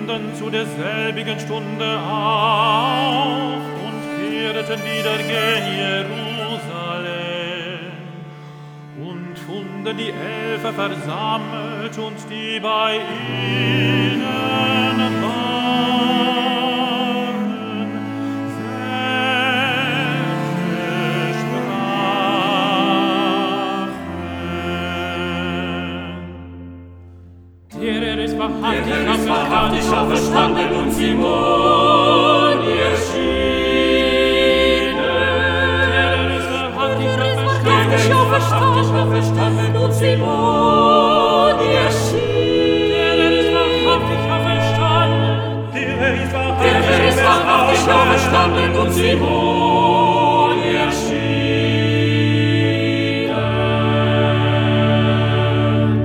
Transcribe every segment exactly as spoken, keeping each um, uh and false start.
standen zu derselbigen Stunde auf und kehrten wieder gen Jerusalem und funden die Elfe versammelt und die bei ihnen waren. Sätze sprachen. Der ist wahrhaftig, Der ist wahrhaftig auferstanden und Simon erschienen. Der ist wahrhaftig Der ist wahrhaftig auferstanden und Simon erschienen. Der ist wahrhaftig auferstanden. Der ist Der ist wahrhaftig auferstanden und Simon erschienen.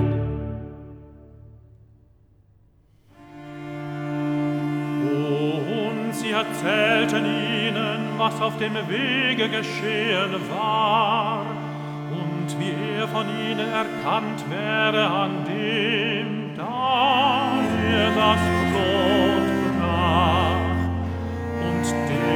Und sie erzählten ihnen, was auf dem Wege geschehen war und wie er von ihnen erkannt wäre an dem, da er das Brot brach und der